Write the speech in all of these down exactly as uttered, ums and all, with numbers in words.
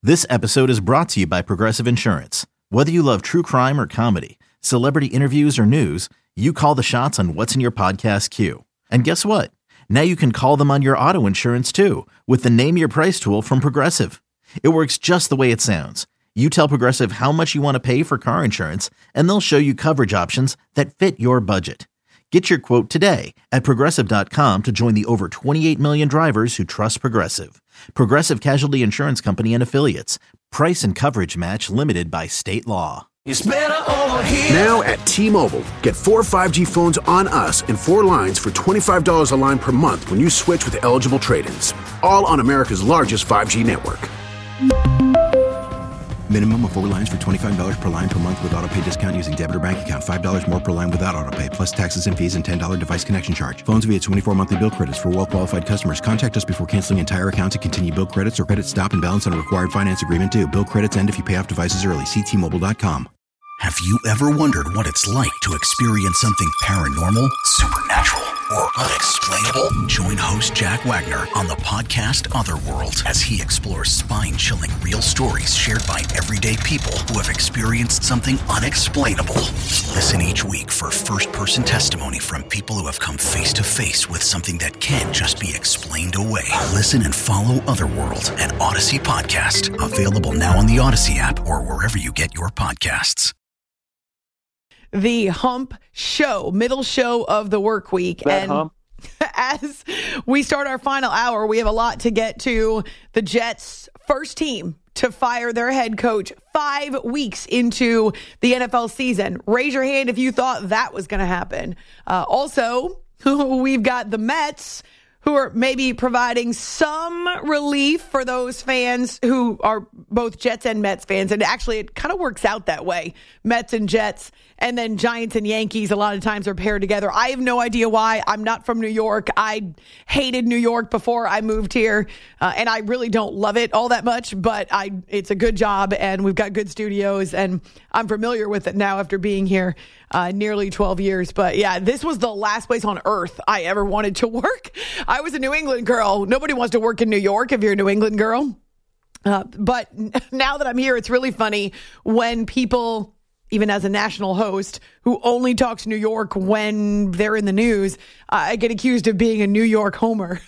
This episode is brought to you by Progressive Insurance. Whether you love true crime or comedy, celebrity interviews or news, you call the shots on what's in your podcast queue. And guess what? Now you can call them on your auto insurance too with the Name Your Price tool from Progressive. It works just the way it sounds. You tell Progressive how much you want to pay for car insurance, and they'll show you coverage options that fit your budget. Get your quote today at Progressive dot com to join the over twenty-eight million drivers who trust Progressive. Progressive Casualty Insurance Company and Affiliates. Price and coverage match limited by state law. It's better over here. Now at T-Mobile, get four five G phones on us and four lines for twenty-five dollars a line per month when you switch with eligible trade-ins. All on America's largest five G network. Minimum of four lines for twenty-five dollars per line per month with autopay discount using debit or bank account. five dollars more per line without autopay, plus taxes and fees and ten dollars device connection charge. Phones via twenty-four monthly bill credits for well-qualified customers. Contact us before canceling entire account to continue bill credits or credit stop and balance on a required finance agreement due. Bill credits end if you pay off devices early. See T Mobile dot com. Have you ever wondered what it's like to experience something paranormal, supernatural, or unexplainable? Join host Jack Wagner on the podcast Otherworld as he explores spine-chilling real stories shared by everyday people who have experienced something unexplainable. Listen each week for first-person testimony from people who have come face-to-face with something that can't just be explained away. Listen and follow Otherworld, an Odyssey podcast, available now on the Odyssey app or wherever you get your podcasts. The Hump Show, middle show of the work week. That and hump. As we start our final hour, we have a lot to get to. The Jets' first team to fire their head coach five weeks into the N F L season. Raise your hand if you thought that was going to happen. Uh, also, we've got the Mets, who are maybe providing some relief for those fans who are both Jets and Mets fans. And actually, it kind of works out that way. Mets and Jets, and then Giants and Yankees a lot of times are paired together. I have no idea why. I'm not from New York. I hated New York before I moved here, uh, and I really don't love it all that much, but I it's a good job, and we've got good studios, and I'm familiar with it now after being here uh, nearly twelve years. But yeah, this was the last place on earth I ever wanted to work. I was a New England girl. Nobody wants to work in New York if you're a New England girl. Uh, but now that I'm here, it's really funny when people, even as a national host who only talks New York when they're in the news, uh, I get accused of being a New York homer.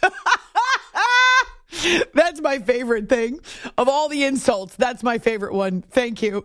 That's my favorite thing. Of all the insults, that's my favorite one. Thank you.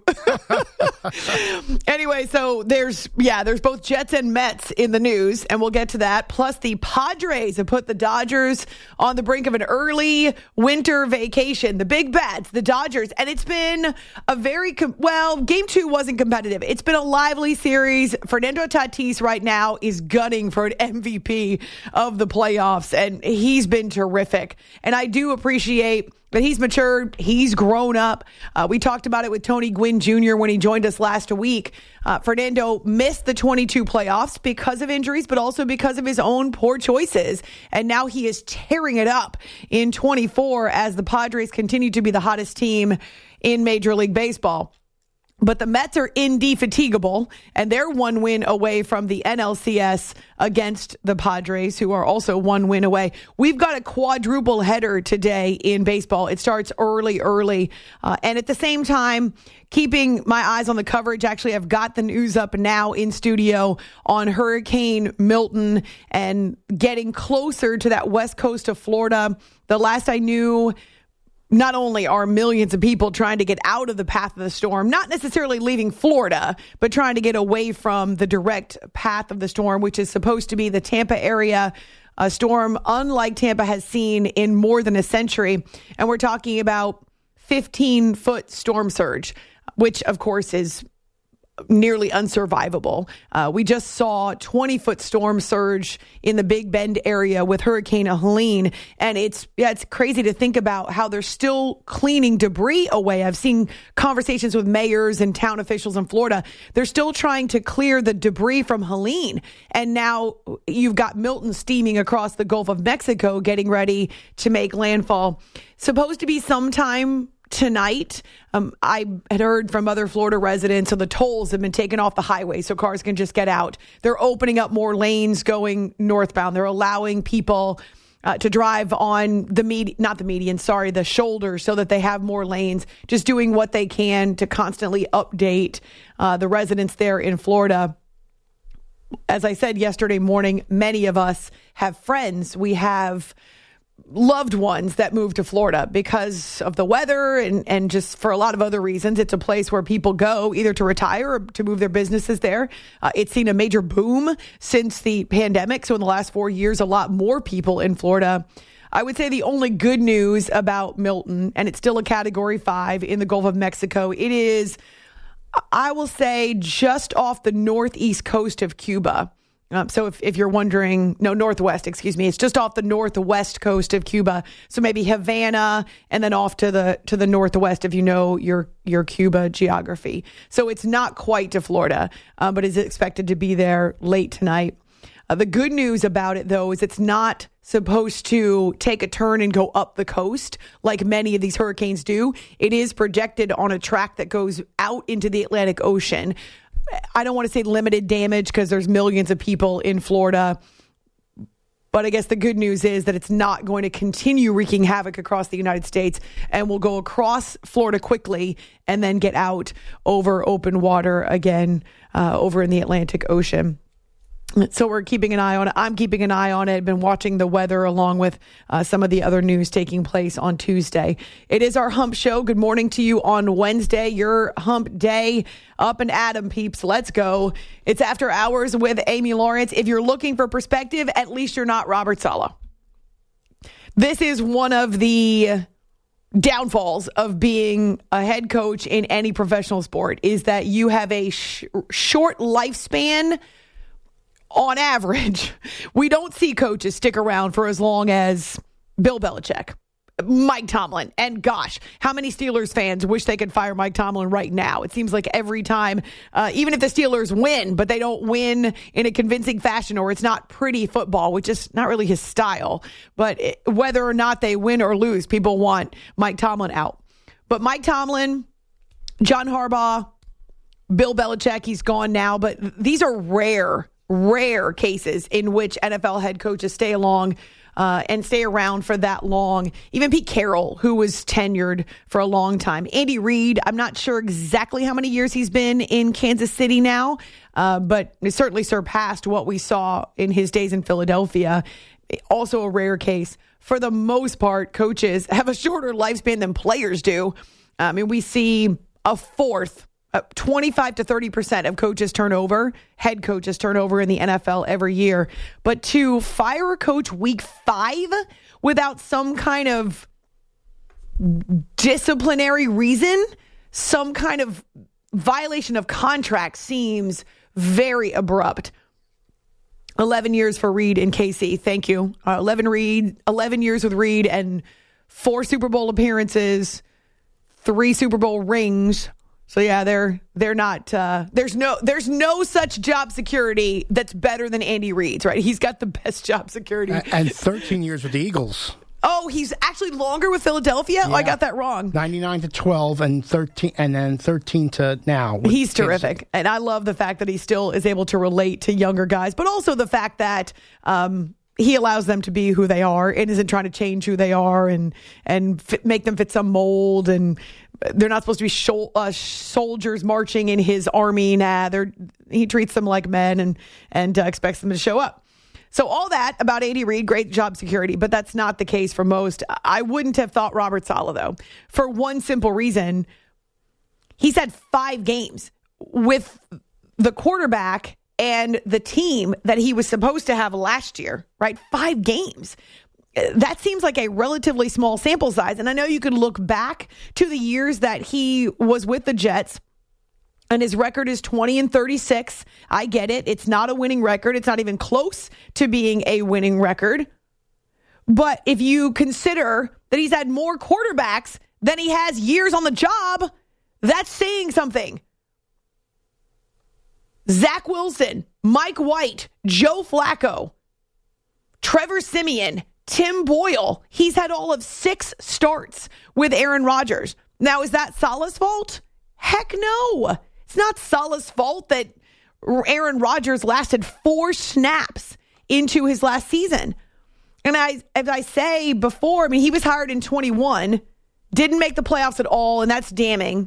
Anyway, so there's, yeah, there's both Jets and Mets in the news, and we'll get to that. Plus, the Padres have put the Dodgers on the brink of an early winter vacation. The big bats, the Dodgers. And it's been a very, com- well, game two wasn't competitive. It's been a lively series. Fernando Tatis right now is gunning for an M V P of the playoffs, and he's been terrific. And I do appreciate that he's matured. He's grown up. Uh, we talked about it with Tony Gwynn Junior when he joined us last week. Uh, Fernando missed the twenty-two playoffs because of injuries, but also because of his own poor choices. And now he is tearing it up in twenty-four as the Padres continue to be the hottest team in Major League Baseball. But the Mets are indefatigable, and they're one win away from the N L C S against the Padres, who are also one win away. We've got a quadruple header today in baseball. It starts early, early. Uh, and at the same time, keeping my eyes on the coverage. Actually, I've got the news up now in studio on Hurricane Milton and getting closer to that west coast of Florida. The last I knew, not only are millions of people trying to get out of the path of the storm, not necessarily leaving Florida, but trying to get away from the direct path of the storm, which is supposed to be the Tampa area, a storm unlike Tampa has seen in more than a century. And we're talking about fifteen-foot storm surge, which, of course, is nearly unsurvivable. Uh, we just saw twenty-foot storm surge in the Big Bend area with Hurricane Helene, and it's yeah, it's crazy to think about how they're still cleaning debris away. I've seen conversations with mayors and town officials in Florida. They're still trying to clear the debris from Helene, and now you've got Milton steaming across the Gulf of Mexico, getting ready to make landfall. Supposed to be sometime tonight. Um, I had heard from other Florida residents, so the tolls have been taken off the highway so cars can just get out. They're opening up more lanes going northbound. They're allowing people uh, to drive on the med- not the median, sorry, the shoulder, so that they have more lanes, just doing what they can to constantly update uh, the residents there in Florida. As I said yesterday morning, many of us have friends. We have loved ones that moved to Florida because of the weather and, and just for a lot of other reasons. It's a place where people go either to retire or to move their businesses there. Uh, it's seen a major boom since the pandemic. So in the last four years, a lot more people in Florida. I would say the only good news about Milton, and it's still a category five in the Gulf of Mexico, it is, I will say, just off the northeast coast of Cuba. Um, so if, if you're wondering, no, northwest, excuse me, it's just off the northwest coast of Cuba. So maybe Havana and then off to the to the northwest if you know your your Cuba geography. So it's not quite to Florida, uh, but is expected to be there late tonight. Uh, the good news about it, though, is it's not supposed to take a turn and go up the coast like many of these hurricanes do. It is projected on a track that goes out into the Atlantic Ocean. I don't want to say limited damage because there's millions of people in Florida. But I guess the good news is that it's not going to continue wreaking havoc across the United States and will go across Florida quickly and then get out over open water again uh, over in the Atlantic Ocean. So we're keeping an eye on it. I'm keeping an eye on it. I've been watching the weather along with uh, some of the other news taking place on Tuesday. It is our Hump Show. Good morning to you on Wednesday, your Hump Day. Up and at 'em, peeps. Let's go. It's After Hours with Amy Lawrence. If you're looking for perspective, at least you're not Robert Saleh. This is one of the downfalls of being a head coach in any professional sport, is that you have a sh- short lifespan. On average, we don't see coaches stick around for as long as Bill Belichick, Mike Tomlin, and gosh, how many Steelers fans wish they could fire Mike Tomlin right now? It seems like every time, uh, even if the Steelers win, but they don't win in a convincing fashion or it's not pretty football, which is not really his style, but it, whether or not they win or lose, people want Mike Tomlin out. But Mike Tomlin, John Harbaugh, Bill Belichick, he's gone now, but these are rare Rare cases in which N F L head coaches stay along uh, and stay around for that long. Even Pete Carroll, who was tenured for a long time. Andy Reid, I'm not sure exactly how many years he's been in Kansas City now, uh, but it certainly surpassed what we saw in his days in Philadelphia. Also a rare case. For the most part, coaches have a shorter lifespan than players do. I mean, we see a fourth Uh, twenty-five to thirty percent of coaches turn over, head coaches turn over in the N F L every year. But to fire a coach week five without some kind of disciplinary reason, some kind of violation of contract seems very abrupt. eleven years for Reid and K C. Thank you. Uh, eleven Reid, eleven years with Reid and four Super Bowl appearances, three Super Bowl rings. So yeah, they're they're not. Uh, there's no there's no such job security that's better than Andy Reid's. Right? He's got the best job security. And thirteen years with the Eagles. Oh, he's actually longer with Philadelphia. Yeah. Oh, I got that wrong. ninety-nine to twelve and thirteen, and then thirteen to now. He's terrific, and I love the fact that he still is able to relate to younger guys, but also the fact that um, he allows them to be who they are and isn't trying to change who they are and and fit, make them fit some mold. And they're not supposed to be shol- uh, soldiers marching in his army. Nah, they're, he treats them like men and and uh, expects them to show up. So all that about Andy Reid, great job security, but that's not the case for most. I wouldn't have thought Robert Saleh, though, for one simple reason. He's had five games with the quarterback and the team that he was supposed to have last year, right? Five games. That seems like a relatively small sample size. And I know you can look back to the years that he was with the Jets, and his record is twenty and thirty-six. I get it. It's not a winning record. It's not even close to being a winning record. But if you consider that he's had more quarterbacks than he has years on the job, that's saying something. Zach Wilson, Mike White, Joe Flacco, Trevor Siemian, Tim Boyle. He's had all of six starts with Aaron Rodgers. Now, is that Saleh's fault? Heck no. It's not Saleh's fault that Aaron Rodgers lasted four snaps into his last season. And I, as I say before, I mean, he was hired in twenty-one, didn't make the playoffs at all, and that's damning.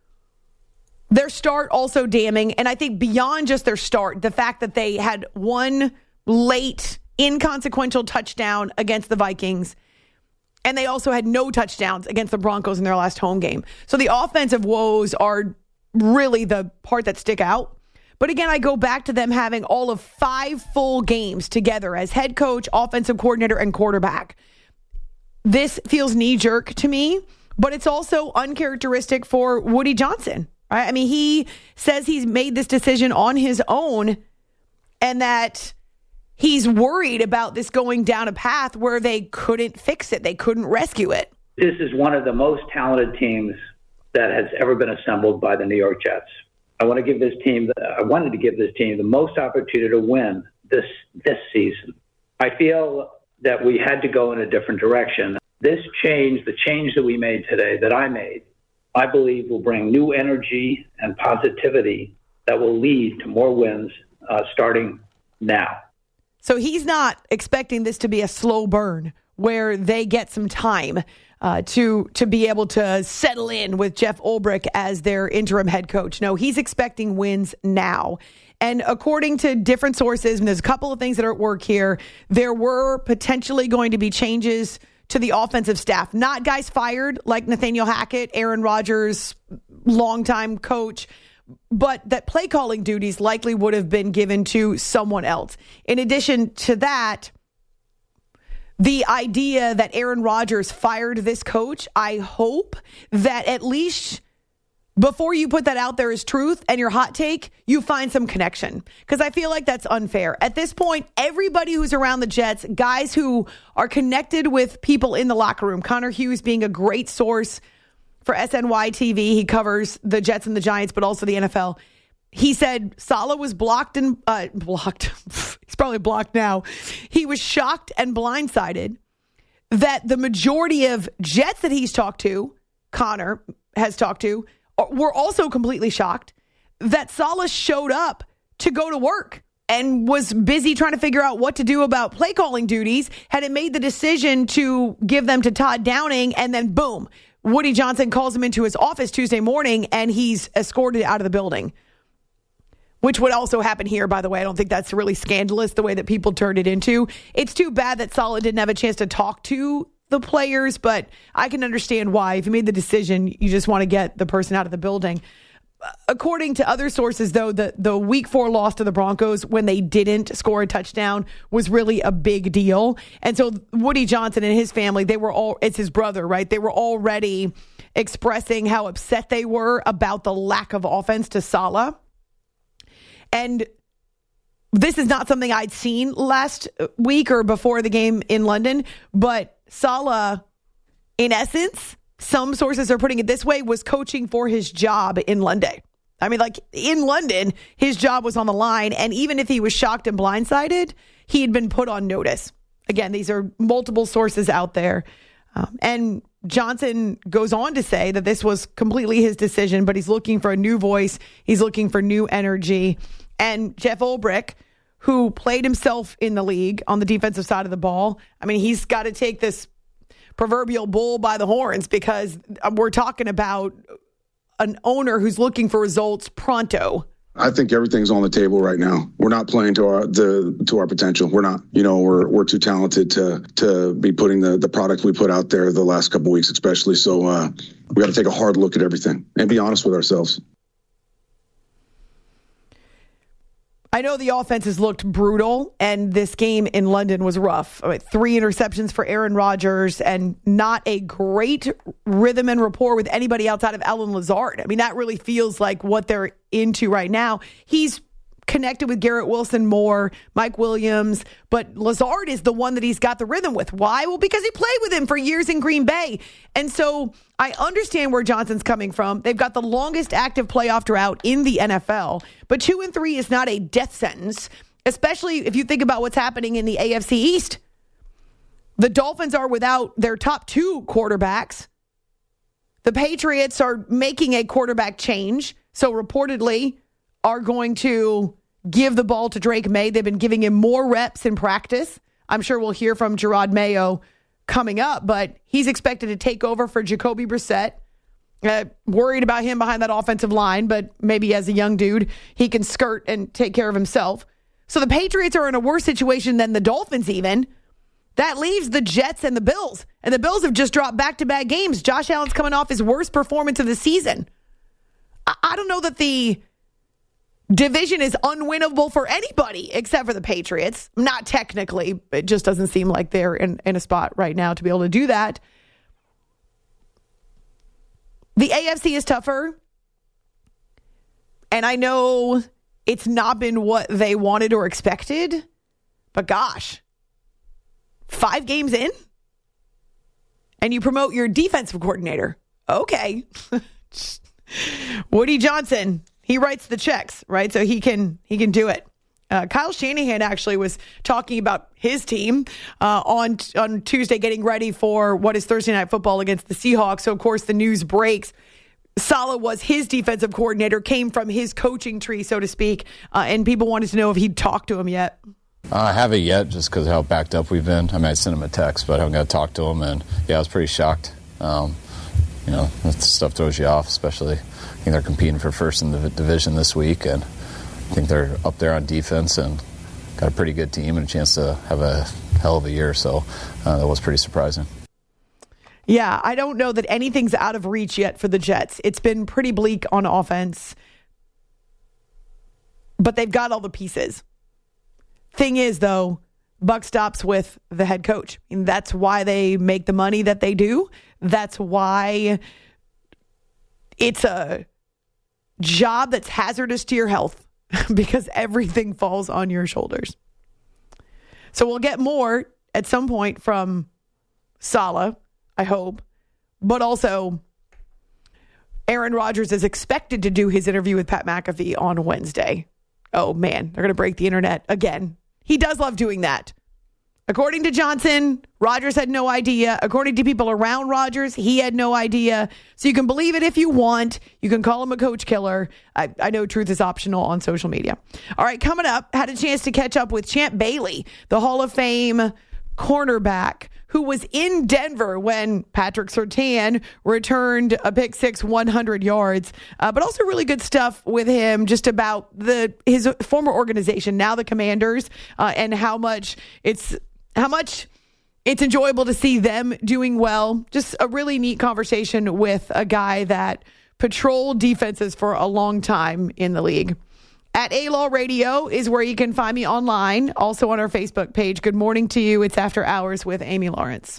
Their start also damning. And I think beyond just their start, the fact that they had one late, inconsequential touchdown against the Vikings, and they also had no touchdowns against the Broncos in their last home game. So the offensive woes are really the part that stick out. But again, I go back to them having all of five full games together as head coach, offensive coordinator, and quarterback. This feels knee-jerk to me, but it's also uncharacteristic for Woody Johnson. Right? I mean, he says he's made this decision on his own and that he's worried about this going down a path where they couldn't fix it. They couldn't rescue it. This is one of the most talented teams that has ever been assembled by the New York Jets. I want to give this team, I wanted to give this team the most opportunity to win this this season. I feel that we had to go in a different direction. This change, the change that we made today, that I made, I believe will bring new energy and positivity that will lead to more wins uh, starting now. So he's not expecting this to be a slow burn where they get some time uh, to to be able to settle in with Jeff Ulbrich as their interim head coach. No, he's expecting wins now. And according to different sources, and there's a couple of things that are at work here, there were potentially going to be changes to the offensive staff. Not guys fired like Nathaniel Hackett, Aaron Rodgers, longtime coach, but that play calling duties likely would have been given to someone else. In addition to that, the idea that Aaron Rodgers fired this coach, I hope that at least before you put that out there as truth and your hot take, you find some connection. Because I feel like that's unfair. At this point, everybody who's around the Jets, guys who are connected with people in the locker room, Connor Hughes being a great source for S N Y T V. He covers the Jets and the Giants, but also the N F L. He said Saleh was blocked and uh, blocked. He's probably blocked now. He was shocked and blindsided that the majority of Jets that he's talked to, Connor has talked to, were also completely shocked that Saleh showed up to go to work and was busy trying to figure out what to do about play calling duties. Had it made the decision to give them to Todd Downing, and then boom, Woody Johnson calls him into his office Tuesday morning and he's escorted out of the building. Which would also happen here, by the way. I don't think that's really scandalous the way that people turned it into. It's too bad that Saleh didn't have a chance to talk to the players, but I can understand why. If you made the decision, you just want to get the person out of the building. According to other sources, though, the, the week four loss to the Broncos when they didn't score a touchdown was really a big deal. And so Woody Johnson and his family, they were all, it's his brother, right? They were already expressing how upset they were about the lack of offense to Saleh. And this is not something I'd seen last week or before the game in London, but Saleh, in essence, some sources are putting it this way, was coaching for his job in London. I mean, like in London, his job was on the line. And even if he was shocked and blindsided, he had been put on notice. Again, these are multiple sources out there. Um, and Johnson goes on to say that this was completely his decision, but he's looking for a new voice. He's looking for new energy. And Jeff Ulbrich, who played himself in the league on the defensive side of the ball, I mean, he's got to take this proverbial bull by the horns, because we're talking about an owner who's looking for results pronto. I think everything's on the table right now. We're not playing to our the to our potential. We're not. You know, we're we're too talented to to be putting the, the product we put out there the last couple of weeks, especially. So uh, we got to take a hard look at everything and be honest with ourselves. I know the offense has looked brutal, and this game in London was rough. I mean, three interceptions for Aaron Rodgers and not a great rhythm and rapport with anybody outside of Allen Lazard. I mean, that really feels like what they're into right now. He's connected with Garrett Wilson more, Mike Williams, but Lazard is the one that he's got the rhythm with. Why? Well, because he played with him for years in Green Bay. And so I understand where Johnson's coming from. They've got the longest active playoff drought in the N F L, but two and three is not a death sentence, especially if you think about what's happening in the A F C East. The Dolphins are without their top two quarterbacks. The Patriots are making a quarterback change, so reportedly are going to give the ball to Drake May. They've been giving him more reps in practice. I'm sure we'll hear from Gerard Mayo coming up, but he's expected to take over for Jacoby Brissett. Uh, worried about him behind that offensive line, but maybe as a young dude, he can skirt and take care of himself. So the Patriots are in a worse situation than the Dolphins even. That leaves the Jets and the Bills. And the Bills have just dropped back-to-back games. Josh Allen's coming off his worst performance of the season. I, I don't know that the division is unwinnable for anybody except for the Patriots. Not technically. It just doesn't seem like they're in, in a spot right now to be able to do that. The A F C is tougher. And I know it's not been what they wanted or expected. But gosh, five games in? And you promote your defensive coordinator. Okay. Woody Johnson, he writes the checks, right? So he can he can do it. Uh, Kyle Shanahan actually was talking about his team uh, on on Tuesday, getting ready for what is Thursday Night Football against the Seahawks. So, of course, the news breaks. Saleh was his defensive coordinator, came from his coaching tree, so to speak, uh, and people wanted to know if he'd talked to him yet. Uh, I haven't yet, just because of how backed up we've been. I mean, I sent him a text, but I haven't got to talk to him, and, yeah, I was pretty shocked. Um, you know, that stuff throws you off, especially I think they're competing for first in the division this week, and I think they're up there on defense and got a pretty good team and a chance to have a hell of a year. So uh, that was pretty surprising. Yeah, I don't know that anything's out of reach yet for the Jets. It's been pretty bleak on offense, but they've got all the pieces. Thing is, though, buck stops with the head coach. And that's why they make the money that they do. That's why it's a job that's hazardous to your health. Because everything falls on your shoulders. So we'll get more at some point from Saleh, I hope. But also, Aaron Rodgers is expected to do his interview with Pat McAfee on Wednesday. Oh, man, they're going to break the internet again. He does love doing that. According to Johnson, Rodgers had no idea. According to people around Rodgers, he had no idea. So you can believe it if you want. You can call him a coach killer. I, I know truth is optional on social media. All right, coming up, had a chance to catch up with Champ Bailey, the Hall of Fame cornerback, who was in Denver when Patrick Surtain returned a pick six, one hundred yards. Uh, but also really good stuff with him just about the his former organization, now the Commanders, uh, and how much it's how much it's enjoyable to see them doing well. Just a really neat conversation with a guy that patrolled defenses for a long time in the league. At A-Law Radio is where you can find me online. Also on our Facebook page. Good morning to you. It's After Hours with Amy Lawrence.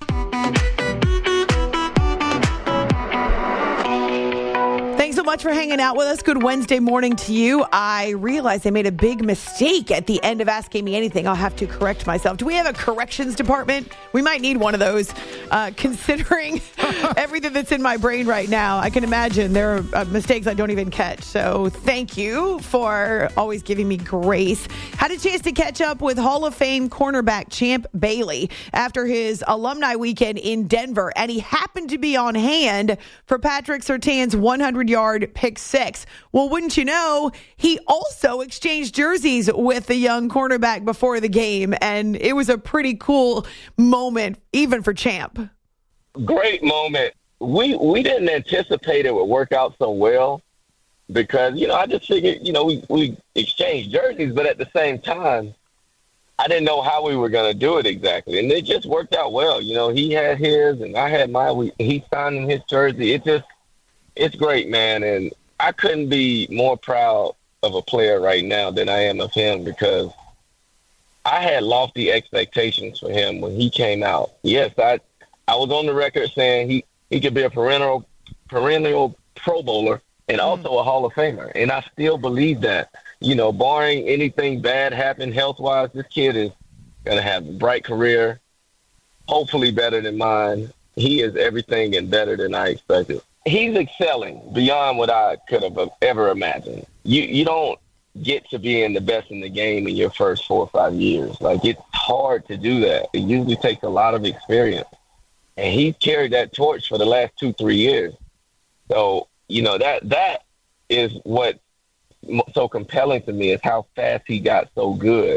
Thanks so much for hanging out with us. Good Wednesday morning to you. I realized I made a big mistake at the end of Asking Me Anything. I'll have to correct myself. Do we have a corrections department? We might need one of those. Uh, considering everything that's in my brain right now, I can imagine there are uh, mistakes I don't even catch. So thank you for always giving me grace. Had a chance to catch up with Hall of Fame cornerback Champ Bailey after his alumni weekend in Denver, and he happened to be on hand for Patrick Surtain's one hundred yard pick six. Well, wouldn't you know, he also exchanged jerseys with the young cornerback before the game, and it was a pretty cool moment, even for Champ. Great moment. We we didn't anticipate it would work out so well because, you know, I just figured, you know, we, we exchanged jerseys, but at the same time, I didn't know how we were going to do it exactly. And it just worked out well. You know, he had his and I had mine. We, he signed in his jersey. It just, it's great, man. And I couldn't be more proud of a player right now than I am of him because I had lofty expectations for him when he came out. Yes, I I was on the record saying he, he could be a perennial perennial Pro Bowler and also a Hall of Famer. And I still believe that. You know, barring anything bad happen health-wise, this kid is going to have a bright career, hopefully better than mine. He is everything and better than I expected. He's excelling beyond what I could have ever imagined. You you don't get to being the best in the game in your first four or five years. Like, it's hard to do that. It usually takes a lot of experience. And he's carried that torch for the last two, three years. So, you know, that that is what so compelling to me is how fast he got so good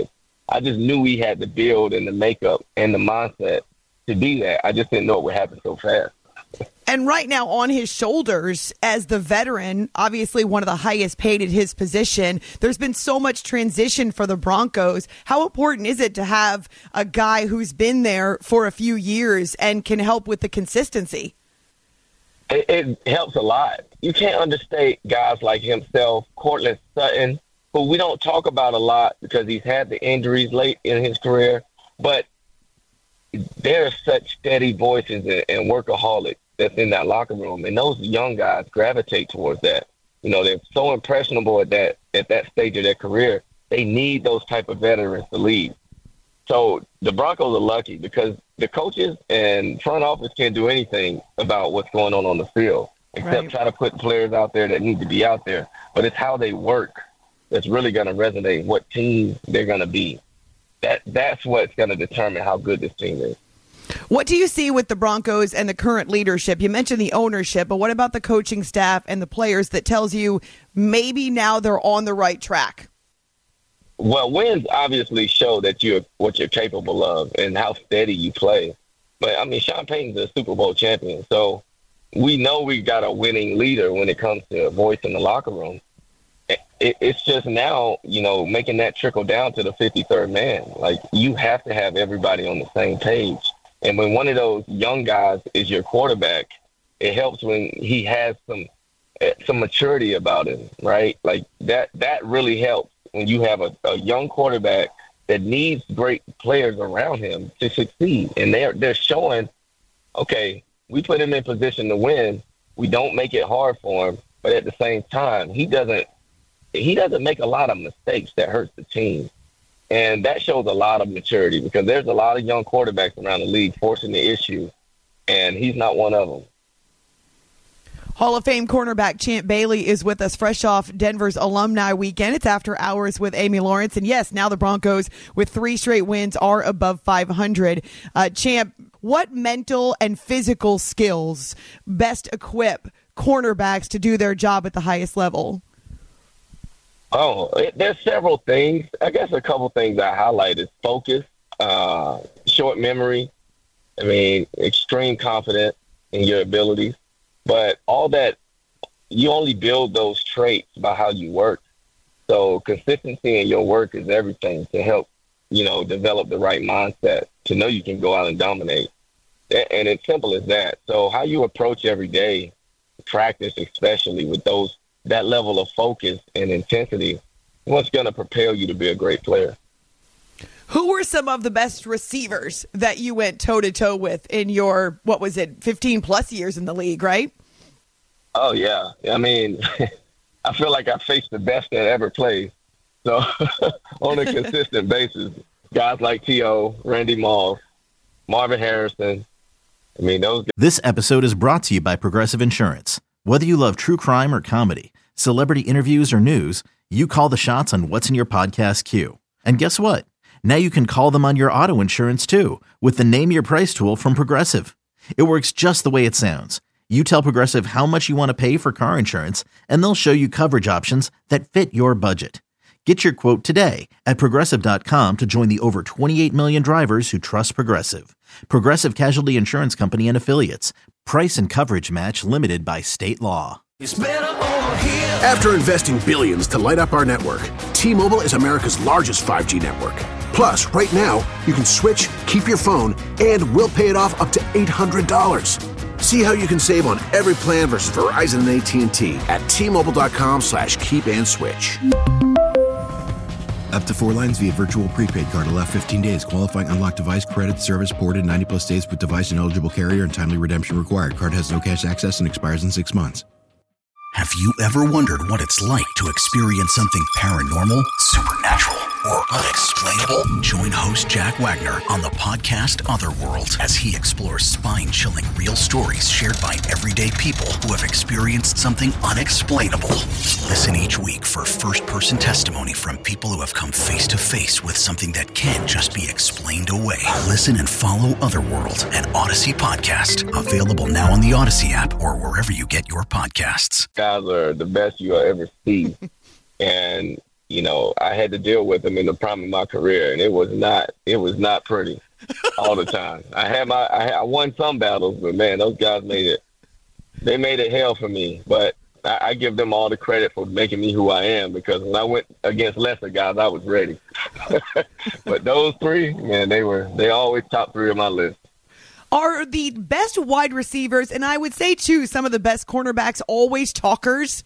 I just knew we had the build and the makeup and the mindset to be that. I just didn't know it would happen so fast. And right now on his shoulders as the veteran, obviously one of the highest paid at his position, there's been so much transition for the Broncos. How important is it to have a guy who's been there for a few years and can help with the consistency? It, it helps a lot. You can't understate guys like himself, Courtland Sutton, who we don't talk about a lot because he's had the injuries late in his career, but there are such steady voices and, and workaholics that's in that locker room, and those young guys gravitate towards that. You know, they're so impressionable at that at that stage of their career. They need those type of veterans to lead. So the Broncos are lucky because the coaches and front office can't do anything about what's going on on the field except right. try to put players out there that need to be out there. But it's how they work that's really going to resonate, what team they're going to be. That That's what's going to determine how good this team is. What do you see with the Broncos and the current leadership? You mentioned the ownership, but what about the coaching staff and the players that tells you maybe now they're on the right track? Well, wins obviously show that you're what you're capable of and how steady you play. But, I mean, Sean Payton's a Super Bowl champion, so we know we got a winning leader when it comes to voice in the locker room. It, it's just now, you know, making that trickle down to the fifty-third man. Like, you have to have everybody on the same page. And when one of those young guys is your quarterback, it helps when he has some some maturity about him, right? Like, that that really helps when you have a, a young quarterback that needs great players around him to succeed. And they're, they're showing, okay, we put him in position to win. We don't make it hard for him. But at the same time, he doesn't he doesn't make a lot of mistakes that hurts the team. And that shows a lot of maturity because there's a lot of young quarterbacks around the league forcing the issue, and he's not one of them. Hall of Fame cornerback Champ Bailey is with us fresh off Denver's Alumni Weekend. It's After Hours with Amy Lawrence. And yes, now the Broncos with three straight wins are above five hundred. Uh, Champ, what mental and physical skills best equip cornerbacks to do their job at the highest level? Oh, it, there's several things. I guess a couple things I highlight is focus, uh, short memory, I mean, extreme confidence in your abilities. But all that, you only build those traits by how you work. So consistency in your work is everything to help, you know, develop the right mindset to know you can go out and dominate. And it's simple as that. So how you approach every day, practice especially with those that level of focus and intensity, what's going to propel you to be a great player. Who were some of the best receivers that you went toe-to-toe with in your, what was it, fifteen-plus years in the league, right? Oh, yeah. I mean, I feel like I faced the best that ever played. So on a consistent basis, guys like T O, Randy Moss, Marvin Harrison, I mean, those guys. This episode is brought to you by Progressive Insurance. Whether you love true crime or comedy, celebrity interviews or news, you call the shots on what's in your podcast queue. And guess what? Now you can call them on your auto insurance too with the Name Your Price tool from Progressive. It works just the way it sounds. You tell Progressive how much you want to pay for car insurance, and they'll show you coverage options that fit your budget. Get your quote today at Progressive dot com to join the over twenty-eight million drivers who trust Progressive. Progressive Casualty Insurance Company and Affiliates. Price and coverage match limited by state law. After investing billions to light up our network, T-Mobile is America's largest five G network. Plus, right now, you can switch, keep your phone, and we'll pay it off up to eight hundred dollars. See how you can save on every plan versus Verizon and A T and T at T-Mobile.com slash keep and switch. Up to four lines via virtual prepaid card. Allow fifteen days. Qualifying unlocked device credit service ported ninety plus days with device and eligible carrier and timely redemption required. Card has no cash access and expires in six months. Have you ever wondered what it's like to experience something paranormal, supernatural, or unexplainable? Join host Jack Wagner on the podcast Otherworld as he explores spine-chilling real stories shared by everyday people who have experienced something unexplainable. Listen each week for first-person testimony from people who have come face-to-face with something that can't just be explained away. Listen and follow Otherworld, an Odyssey podcast, available now on the Odyssey app or wherever you get your podcasts. Guys are the best you'll ever see. And you know, I had to deal with them in the prime of my career, and it was not it was not pretty all the time. I had my I, had, I won some battles, but man, those guys made it they made it hell for me. But I, I give them all the credit for making me who I am, because when I went against lesser guys, I was ready. But those three, man, they were they always top three on my list. Are the best wide receivers, and I would say too, some of the best cornerbacks, always talkers?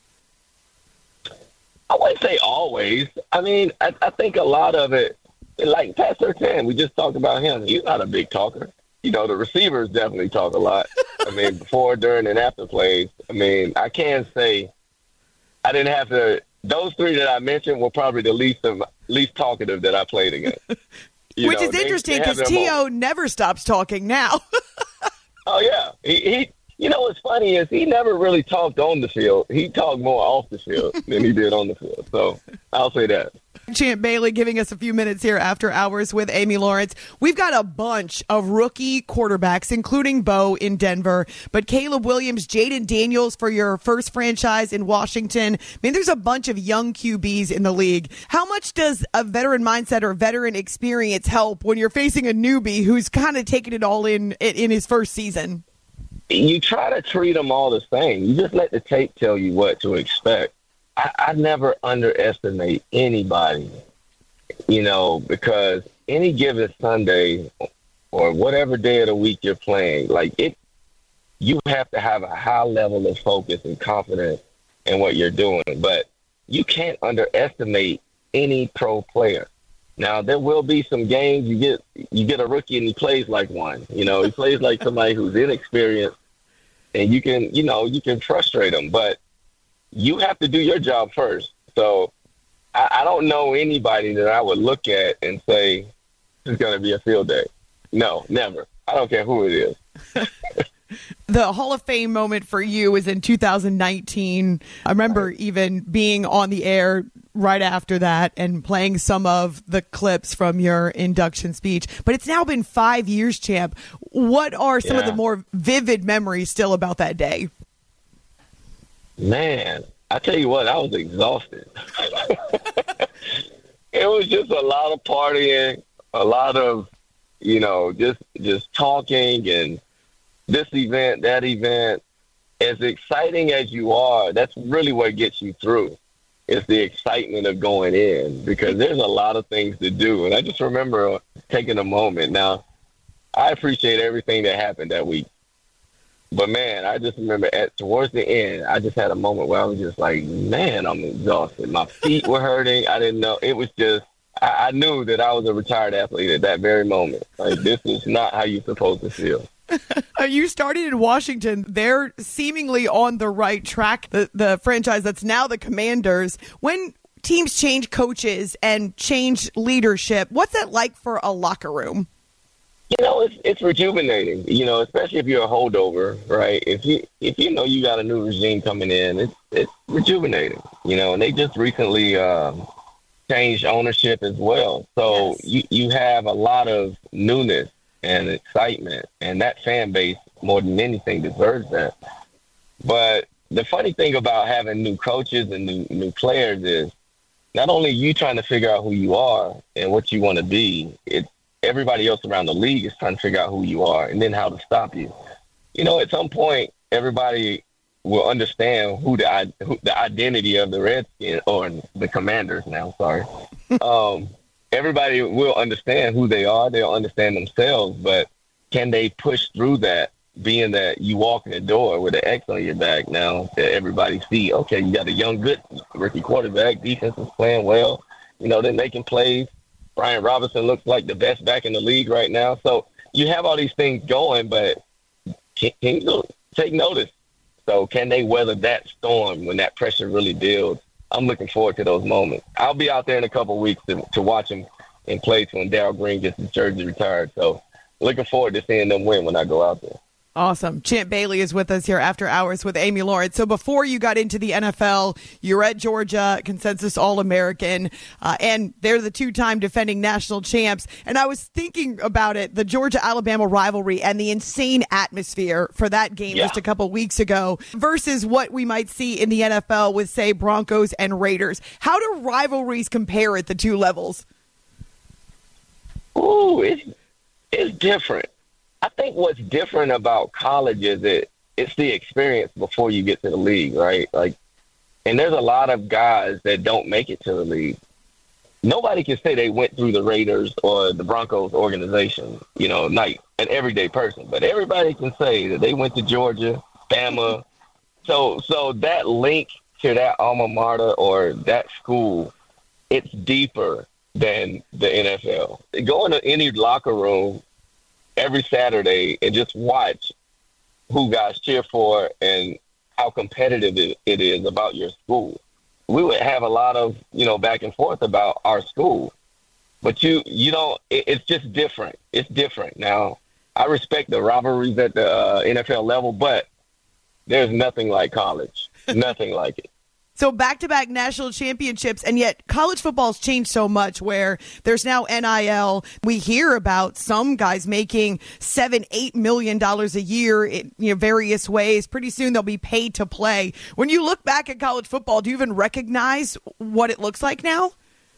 I wouldn't say always. I mean, I, I think a lot of it, like Pat Surtain, we just talked about him. He's not a big talker. You know, the receivers definitely talk a lot. I mean, before, during, and after plays. I mean, I can say I didn't have to. Those three that I mentioned were probably the least of, least talkative that I played against. You Which know, is interesting because T O never stops talking now. Oh, yeah. He, he, you know, what's funny is he never really talked on the field. He talked more off the field than he did on the field. So I'll say that. Champ Bailey giving us a few minutes here after hours with Amy Lawrence. We've got a bunch of rookie quarterbacks, including Bo in Denver, but Caleb Williams, Jaden Daniels for your first franchise in Washington. I mean, there's a bunch of young Q Bs in the league. How much does a veteran mindset or veteran experience help when you're facing a newbie who's kind of taking it all in in his first season? You try to treat them all the same. You just let the tape tell you what to expect. I, I never underestimate anybody, you know, because any given Sunday or whatever day of the week you're playing, like it, you have to have a high level of focus and confidence in what you're doing. But you can't underestimate any pro player. Now, there will be some games you get you get a rookie and he plays like one. You know, he plays like somebody who's inexperienced, and you can, you know, you can frustrate him. But you have to do your job first. So I, I don't know anybody that I would look at and say, this is going to be a field day. No, never. I don't care who it is. The Hall of Fame moment for you is in two thousand nineteen. I remember even being on the air right after that and playing some of the clips from your induction speech. But it's now been five years, Champ. What are some yeah. of the more vivid memories still about that day? Man, I tell you what, I was exhausted. It was just a lot of partying, a lot of, you know, just just talking and this event, that event. As exciting as you are, that's really what gets you through. It's the excitement of going in, because there's a lot of things to do. And I just remember taking a moment. Now, I appreciate everything that happened that week. But, man, I just remember at towards the end, I just had a moment where I was just like, man, I'm exhausted. My feet were hurting. I didn't know. It was just, I, I knew that I was a retired athlete at that very moment. Like, this is not how you're supposed to feel. You started in Washington. They're seemingly on the right track, the, the franchise that's now the Commanders. When teams change coaches and change leadership, what's that like for a locker room? You know, it's it's rejuvenating, you know, especially if you're a holdover, right? If you if you know you got a new regime coming in, it's it's rejuvenating, you know, and they just recently uh, changed ownership as well. So yes. you, you have a lot of newness and excitement, and that fan base more than anything deserves that. But the funny thing about having new coaches and new new players is not only you trying to figure out who you are and what you want to be, it's everybody else around the league is trying to figure out who you are and then how to stop you. You know, at some point, everybody will understand who the who, the identity of the Redskins or the Commanders now. Sorry. um, Everybody will understand who they are. They'll understand themselves, but can they push through that, being that you walk in the door with an X on your back now that everybody see, okay, you got a young, good rookie quarterback, defense is playing well, you know, they're making plays. Brian Robinson looks like the best back in the league right now. So you have all these things going, but teams will take notice. So can they weather that storm when that pressure really builds? I'm looking forward to those moments. I'll be out there in a couple of weeks to, to watch him in place when Darryl Green gets his jersey retired. So looking forward to seeing them win when I go out there. Awesome. Champ Bailey is with us here after hours with Amy Lawrence. So before you got into the N F L, you're at Georgia, consensus All-American, uh, and they're the two-time defending national champs. And I was thinking about it, the Georgia-Alabama rivalry and the insane atmosphere for that game yeah. just a couple weeks ago versus what we might see in the N F L with, say, Broncos and Raiders. How do rivalries compare at the two levels? Ooh, it's, it's different. I think what's different about college is that it's the experience before you get to the league, right? Like, and there's a lot of guys that don't make it to the league. Nobody can say they went through the Raiders or the Broncos organization, you know, like an everyday person. But everybody can say that they went to Georgia, Bama. So, so that link to that alma mater or that school, it's deeper than the N F L. Go into any locker room every Saturday and just watch who guys cheer for and how competitive it, it is about your school. We would have a lot of, you know, back and forth about our school, but you, you know, it, it's just different. It's different. Now, I respect the rivalries at the uh, N F L level, but there's nothing like college, nothing like it. So back-to-back national championships, and yet college football's changed so much where there's now N I L. We hear about some guys making seven, eight million dollars a year in, you know, various ways. Pretty soon they'll be paid to play. When you look back at college football, do you even recognize what it looks like now?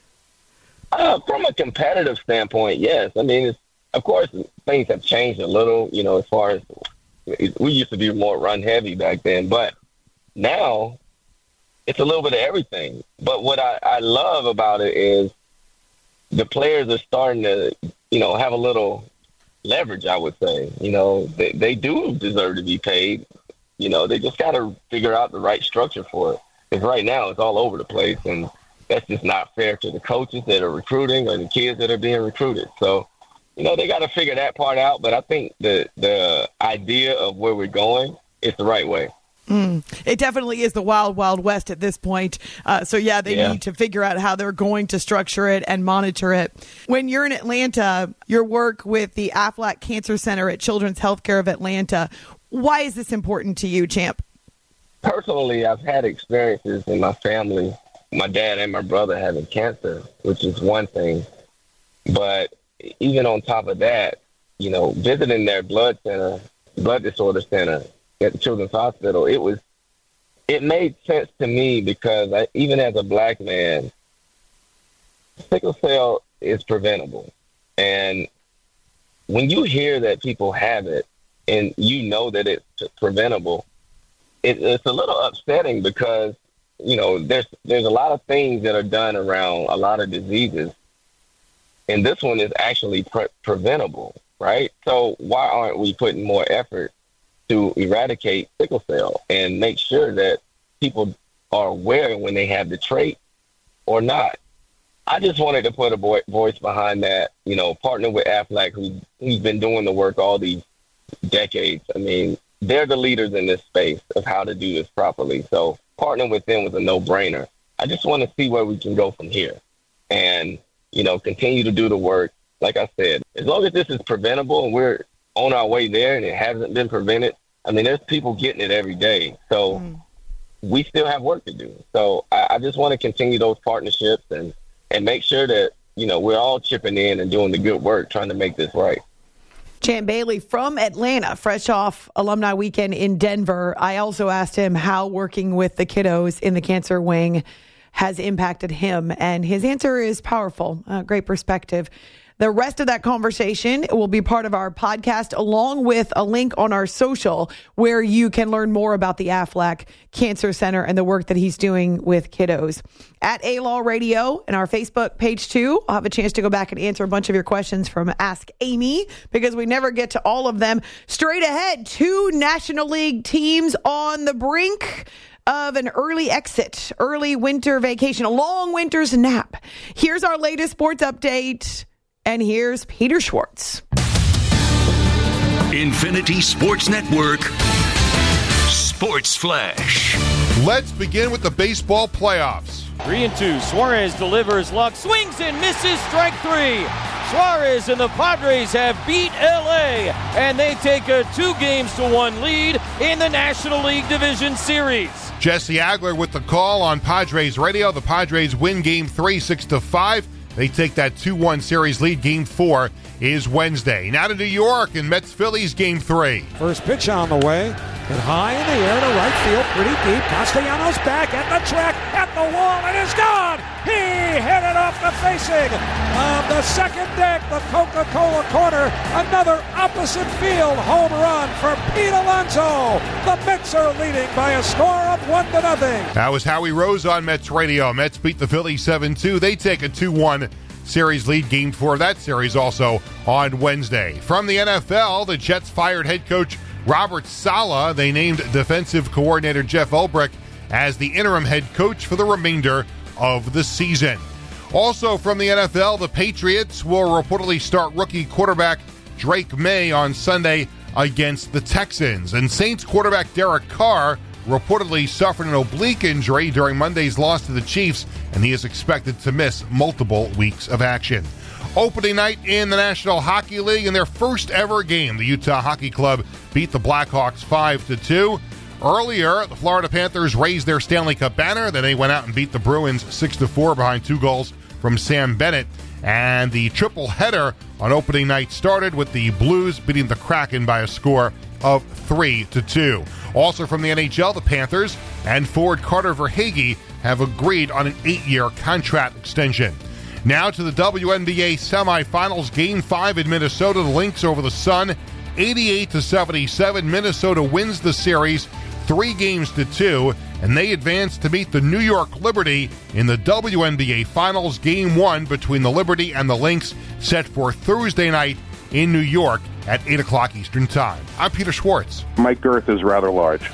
Uh, from a competitive standpoint, yes. I mean, it's, of course, things have changed a little. You know, as far as we used to be more run-heavy back then, but now it's a little bit of everything. But what I, I love about it is the players are starting to, you know, have a little leverage, I would say. You know, they, they do deserve to be paid. You know, they just got to figure out the right structure for it. Because right now it's all over the place, and that's just not fair to the coaches that are recruiting or the kids that are being recruited. So, you know, they got to figure that part out. But I think the the idea of where we're going is the right way. Mm, it definitely is the wild, wild west at this point. Uh, so, yeah, they yeah. need to figure out how they're going to structure it and monitor it. When you're in Atlanta, your work with the Aflac Cancer Center at Children's Healthcare of Atlanta, why is this important to you, Champ? Personally, I've had experiences in my family, my dad and my brother having cancer, which is one thing. But even on top of that, you know, visiting their blood center, blood disorder center, at the Children's Hospital, it was, it made sense to me because I, even as a black man, sickle cell is preventable. And when you hear that people have it and you know that it's preventable, it, it's a little upsetting because, you know, there's, there's a lot of things that are done around a lot of diseases. And this one is actually pre- preventable, right? So why aren't we putting more effort to eradicate sickle cell and make sure that people are aware when they have the trait or not? I just wanted to put a vo- voice behind that, you know, partner with Aflac, who, who's been doing the work all these decades. I mean, they're the leaders in this space of how to do this properly. So partnering with them was a no-brainer. I just want to see where we can go from here and, you know, continue to do the work. Like I said, as long as this is preventable and we're on our way there and it hasn't been prevented, I mean, there's people getting it every day. So mm. we still have work to do. So I, I just want to continue those partnerships and, and make sure that, you know, we're all chipping in and doing the good work, trying to make this right. Champ Bailey from Atlanta, fresh off alumni weekend in Denver. I also asked him how working with the kiddos in the cancer wing has impacted him, and his answer is powerful. Uh, great perspective. The rest of that conversation will be part of our podcast, along with a link on our social where you can learn more about the Aflac Cancer Center and the work that he's doing with kiddos. At A-Law Radio and our Facebook page, too, I'll have a chance to go back and answer a bunch of your questions from Ask Amy, because we never get to all of them. Straight ahead, two National League teams on the brink of an early exit, early winter vacation, a long winter's nap. Here's our latest sports update. And here's Peter Schwartz. Infinity Sports Network, Sports Flash. Let's begin with the baseball playoffs. Three and two. Suarez delivers. Luck swings and misses. Strike three. Suarez and the Padres have beat L A, and they take a two games to one lead in the National League Division Series. Jesse Agler with the call on Padres radio. The Padres win game three, six to five. They take that two one series lead. Game four is Wednesday. Now to New York and Mets-Phillies game three. First pitch on the way. And high in the air to right field, pretty deep. Castellanos back at the track, at the wall, and is gone! He hit it off the facing of the second deck, the Coca-Cola corner. Another opposite field home run for Pete Alonso. The Mets are leading by a score of one to nothing. That was Howie Rose on Mets radio. Mets beat the Phillies seven two. They take a two one series lead. Game four of that series also on Wednesday. From the N F L, the Jets fired head coach Robert Saleh. They named defensive coordinator Jeff Ulbrich as the interim head coach for the remainder of the season. Also from the N F L, the Patriots will reportedly start rookie quarterback Drake May on Sunday against the Texans. And Saints quarterback Derek Carr reportedly suffered an oblique injury during Monday's loss to the Chiefs, and he is expected to miss multiple weeks of action. Opening night in the National Hockey League, in their first ever game, the Utah Hockey Club beat the Blackhawks five to two. Earlier, the Florida Panthers raised their Stanley Cup banner. Then they went out and beat the Bruins six to four behind two goals from Sam Bennett. And the triple header on opening night started with the Blues beating the Kraken by a score of three to two. Also from the N H L, the Panthers and forward Carter Verhaeghe have agreed on an eight-year contract extension. Now to the W N B A semifinals. Game five in Minnesota. The Lynx over the Sun, eighty-eight to seventy-seven. Minnesota wins the series three games to two, and they advance to meet the New York Liberty in the W N B A Finals. Game one between the Liberty and the Lynx set for Thursday night in New York at eight o'clock Eastern Time. I'm Peter Schwartz. My girth is rather large.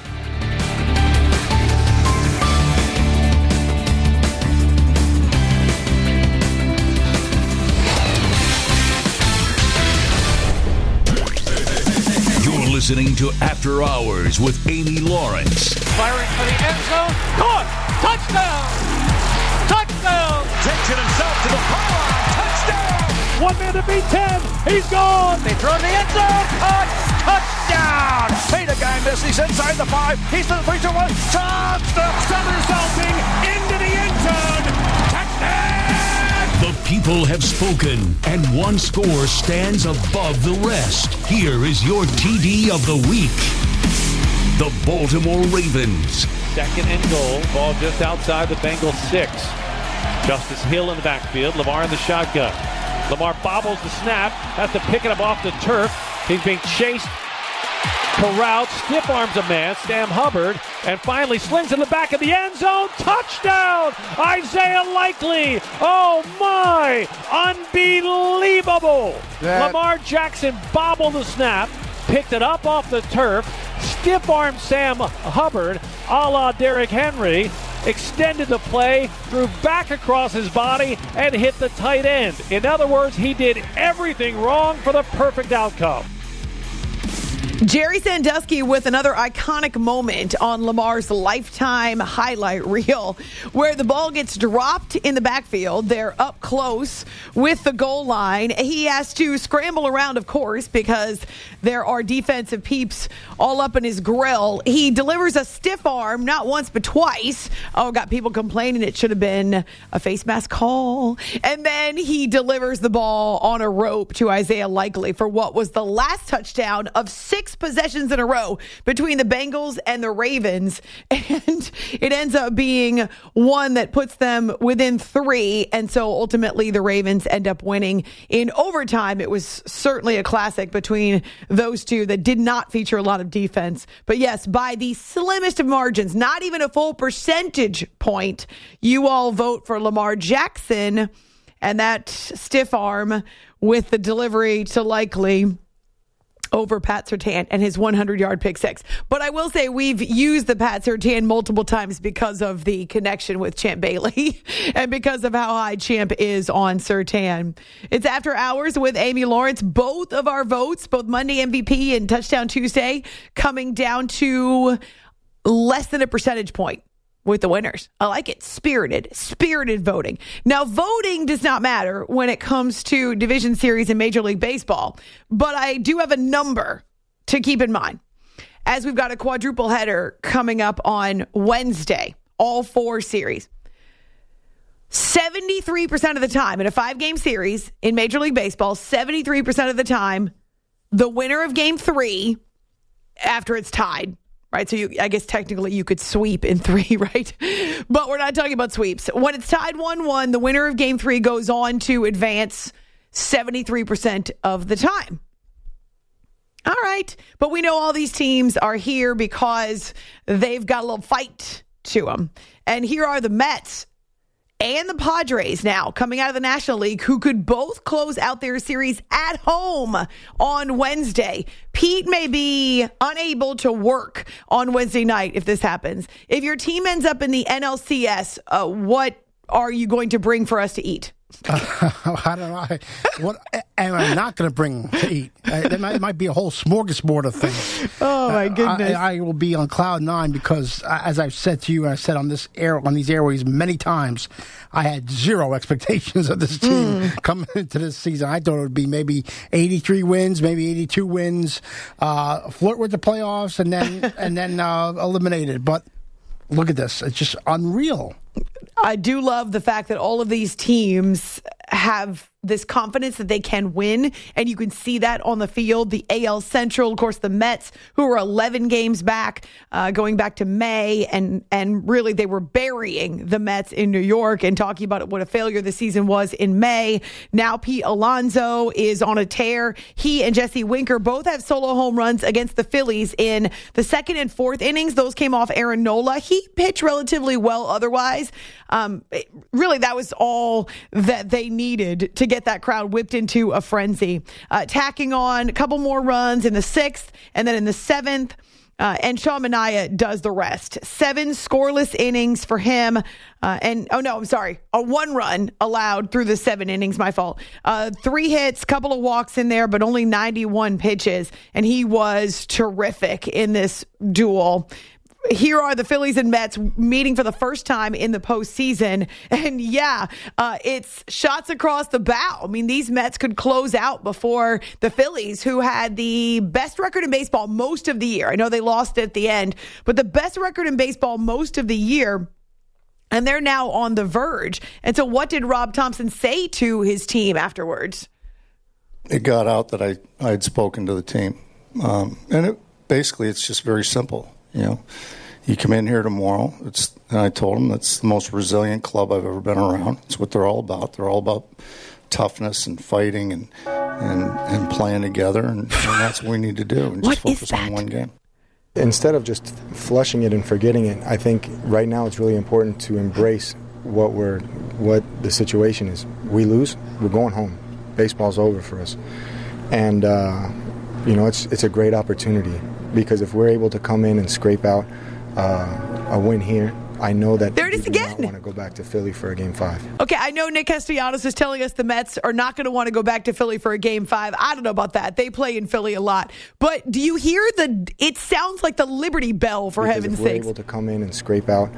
Listening to After Hours with Amy Lawrence. Firing for the end zone. Caught! Touchdown! Touchdown! Takes it himself to the pylon. Touchdown! One man to beat ten. He's gone. They throw in the end zone. Caught! Touchdown! Peter guy miss. He's inside the five. He's to the three to one. Touchdown! Somersaulting into the end zone. Touchdown! The people have spoken, and one score stands above the rest. Here is your T D of the week. The Baltimore Ravens. Second and goal. Ball just outside the Bengals six. Justice Hill in the backfield. Lamar in the shotgun. Lamar bobbles the snap. Has to pick it up off the turf. He's being chased. Corralled, stiff arms a man, Sam Hubbard, and finally slings in the back of the end zone. Touchdown! Isaiah Likely! Oh my! Unbelievable! That... Lamar Jackson bobbled the snap, picked it up off the turf, stiff armed Sam Hubbard, a la Derrick Henry, extended the play, threw back across his body, and hit the tight end. In other words, he did everything wrong for the perfect outcome. Jerry Sandusky with another iconic moment on Lamar's lifetime highlight reel, where the ball gets dropped in the backfield. They're up close with the goal line. He has to scramble around, of course, because there are defensive peeps all up in his grill. He delivers a stiff arm, not once but twice. Oh, got people complaining it should have been a face mask call. And then he delivers the ball on a rope to Isaiah Likely for what was the last touchdown of six possessions in a row between the Bengals and the Ravens, and it ends up being one that puts them within three, and so ultimately the Ravens end up winning in overtime. It was certainly a classic between those two that did not feature a lot of defense, but yes, by the slimmest of margins, not even a full percentage point, you all vote for Lamar Jackson and that stiff arm with the delivery to Likely over Pat Surtain and his hundred-yard pick six. But I will say we've used the Pat Surtain multiple times because of the connection with Champ Bailey and because of how high Champ is on Surtain. It's After Hours with Amy Lawrence. Both of our votes, both Monday M V P and Touchdown Tuesday, coming down to less than a percentage point. with the winners. I like it. Spirited, spirited voting. Now, voting does not matter when it comes to Division Series in Major League Baseball, but I do have a number to keep in mind as we've got a quadruple header coming up on Wednesday, all four series. seventy-three percent of the time in a five-game series in Major League Baseball, seventy-three percent of the time, the winner of game three, after it's tied, right? So you, I guess technically you could sweep in three, right? But we're not talking about sweeps. When it's tied one one, the winner of game three goes on to advance seventy-three percent of the time. All right. But we know all these teams are here because they've got a little fight to them. And here are the Mets and the Padres now coming out of the National League, who could both close out their series at home on Wednesday. Pete may be unable to work on Wednesday night if this happens. If your team ends up in the N L C S, uh, what are you going to bring for us to eat? Uh, I don't know. What am I not going to bring to eat? Uh, there might, might be a whole smorgasbord of things. Oh my goodness! Uh, I, I will be on cloud nine because, uh, as I've said to you, and I said on this air on these airways many times, I had zero expectations of this team mm. coming into this season. I thought it would be maybe eighty-three wins, maybe eighty-two wins, uh, flirt with the playoffs, and then and then uh, eliminated. But look at this; it's just unreal. I do love the fact that all of these teams have this confidence that they can win, and you can see that on the field. The A L Central, of course, the Mets, who were eleven games back, uh, going back to May, and and really they were burying the Mets in New York and talking about what a failure the season was in May. Now Pete Alonso is on a tear. He and Jesse Winker both have solo home runs against the Phillies in the second and fourth innings. Those came off Aaron Nola. He pitched relatively well otherwise. Um, it, really, that was all that they needed to get that crowd whipped into a frenzy. Uh, tacking on a couple more runs in the sixth and then in the seventh. Uh, and Sean Manaea does the rest. Seven scoreless innings for him. Uh, and, oh no, I'm sorry. A one run allowed through the seven innings, my fault. Uh, three hits, couple of walks in there, but only ninety-one pitches. And he was terrific in this duel. Here are the Phillies and Mets meeting for the first time in the postseason. And yeah, uh, it's shots across the bow. I mean, these Mets could close out before the Phillies, who had the best record in baseball most of the year. I know they lost at the end, but the best record in baseball most of the year. And they're now on the verge. And so what did Rob Thompson say to his team afterwards? It got out that I, I had spoken to the team. Um, and it, basically, it's just very simple. You know, you come in here tomorrow, it's, and I told them that's the most resilient club I've ever been around. It's what they're all about. They're all about toughness and fighting and and, and playing together, and, and that's what we need to do, and just what focus on one game. Instead of just flushing it and forgetting it, I think right now it's really important to embrace what we're what the situation is. We lose, we're going home. Baseball's over for us. And, uh, you know, it's it's a great opportunity. Because if we're able to come in and scrape out uh, a win here, I know that there it is again. I want to go back to Philly for a game five. Okay, I know Nick Castellanos is telling us the Mets are not going to want to go back to Philly for a game five. I don't know about that. They play in Philly a lot. But do you hear the, it sounds like the Liberty Bell, for because heaven's if we're sakes. able to come in and scrape out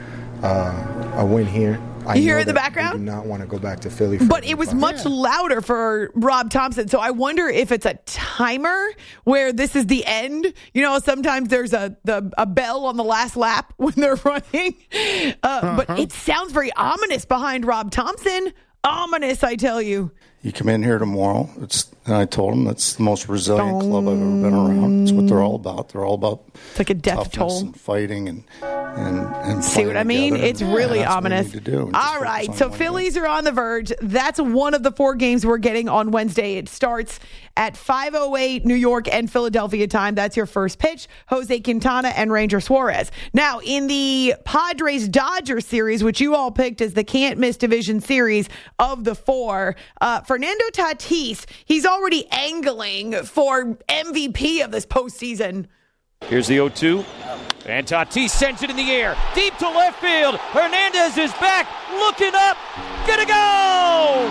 uh, a win here, I you hear know it in the background? I do not want to go back to Philly. For but it was five. much yeah. louder for Rob Thompson. So I wonder if it's a timer where this is the end. You know, sometimes there's a the, a bell on the last lap when they're running. Uh, uh-huh. But it sounds very ominous behind Rob Thompson. Ominous, I tell you. You come in here tomorrow, it's, and I told them that's the most resilient club I've ever been around. It's what they're all about. They're all about it's like a death toll and fighting and and, and see what I mean? It's and, really yeah, ominous. To do, all right, so Phillies game. Are on the verge. That's one of the four games we're getting on Wednesday. It starts at five oh eight New York and Philadelphia time. That's your first pitch. Jose Quintana and Ranger Suarez. Now, in the Padres-Dodgers series, which you all picked as the can't-miss division series of the four, uh, Fernando Tatis, he's already angling for M V P of this postseason. Here's the oh two. And Tatis sends it in the air. Deep to left field. Hernandez is back. Looking up. Gonna go!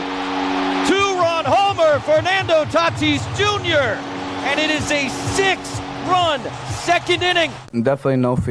Two-run homer, Fernando Tatis Junior And it is a six-run second inning. Definitely no fear.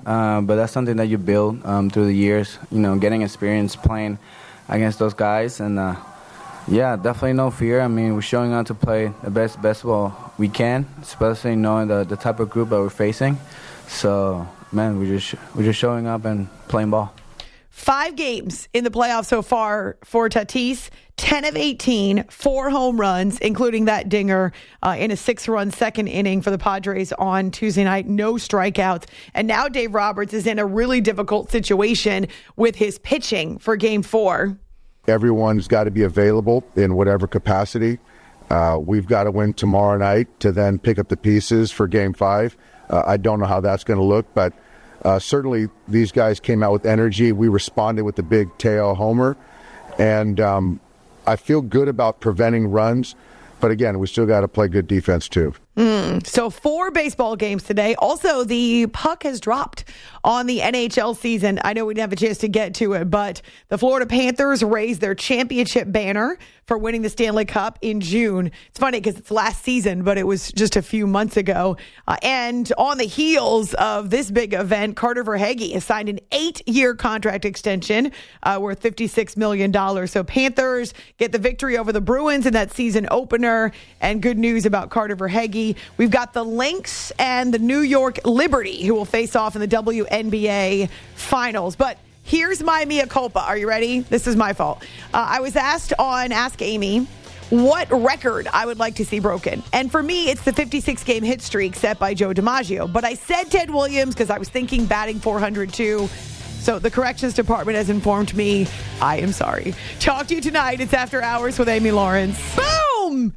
uh, but that's something that you build um, through the years. You know, getting experience playing against those guys, and uh, yeah, definitely no fear. I mean, we're showing up to play the best basketball we can, especially knowing the, the type of group that we're facing. So, man, we're just we're just showing up and playing ball. Five games in the playoffs so far for Tatis, ten of eighteen, four home runs, including that dinger uh, in a six-run second inning for the Padres on Tuesday night. No strikeouts. And now Dave Roberts is in a really difficult situation with his pitching for game four. Everyone's got to be available in whatever capacity. Uh, we've got to win tomorrow night to then pick up the pieces for game five. Uh, I don't know how that's going to look, but Uh, certainly, these guys came out with energy. We responded with the big Teo homer, and um, I feel good about preventing runs. But again, we still got to play good defense too. Mm, so four baseball games today. Also, the puck has dropped on the N H L season. I know we didn't have a chance to get to it, but the Florida Panthers raised their championship banner for winning the Stanley Cup in June. It's funny because it's last season, but it was just a few months ago. Uh, and on the heels of this big event, Carter Verhaeghe has signed an eight-year contract extension uh, worth fifty-six million dollars. So Panthers get the victory over the Bruins in that season opener. And good news about Carter Verhaeghe. We've got the Lynx and the New York Liberty who will face off in the W N B A Finals. But here's my mea culpa. Are you ready? This is my fault. Uh, I was asked on Ask Amy what record I would like to see broken. And for me, it's the fifty-six game hit streak set by Joe DiMaggio. But I said Ted Williams because I was thinking batting four hundred too. So the corrections department has informed me. I am sorry. Talk to you tonight. It's After Hours with Amy Lawrence. Boom!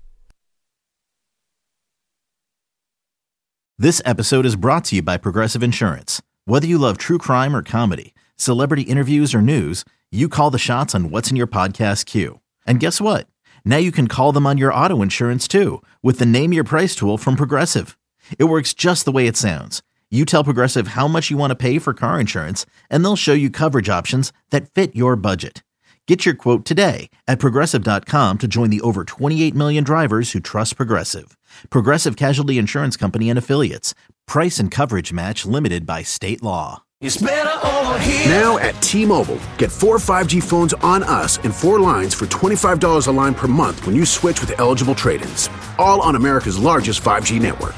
This episode is brought to you by Progressive Insurance. Whether you love true crime or comedy, celebrity interviews or news, you call the shots on what's in your podcast queue. And guess what? Now you can call them on your auto insurance too with the Name Your Price tool from Progressive. It works just the way it sounds. You tell Progressive how much you want to pay for car insurance, and they'll show you coverage options that fit your budget. Get your quote today at Progressive dot com to join the over twenty-eight million drivers who trust Progressive. Progressive Casualty Insurance Company and Affiliates. Price and coverage match limited by state law. It's better over here. Now at T-Mobile, get four five G phones on us and four lines for twenty-five dollars a line per month when you switch with eligible trade-ins. All on America's largest five G network.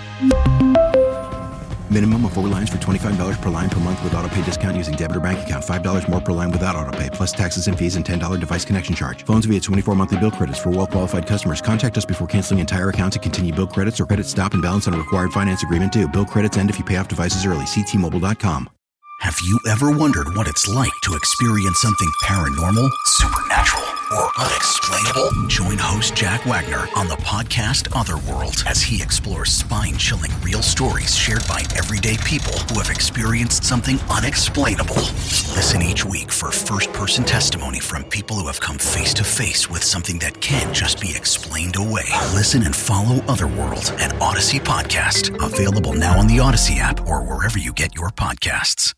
Minimum of four lines for twenty-five dollars per line per month with autopay discount using debit or bank account. five dollars more per line without autopay, plus taxes and fees and ten dollars device connection charge. Phones via twenty-four monthly bill credits for well-qualified customers. Contact us before canceling entire account to continue bill credits or credit stop and balance on required finance agreement due. Bill credits end if you pay off devices early. See T Mobile dot com. Have you ever wondered what it's like to experience something paranormal, supernatural, or unexplainable? Join host Jack Wagner on the podcast Otherworld as he explores spine-chilling real stories shared by everyday people who have experienced something unexplainable. Listen each week for first-person testimony from people who have come face-to-face with something that can't just be explained away. Listen and follow Otherworld, an Odyssey podcast. Available now on the Odyssey app or wherever you get your podcasts.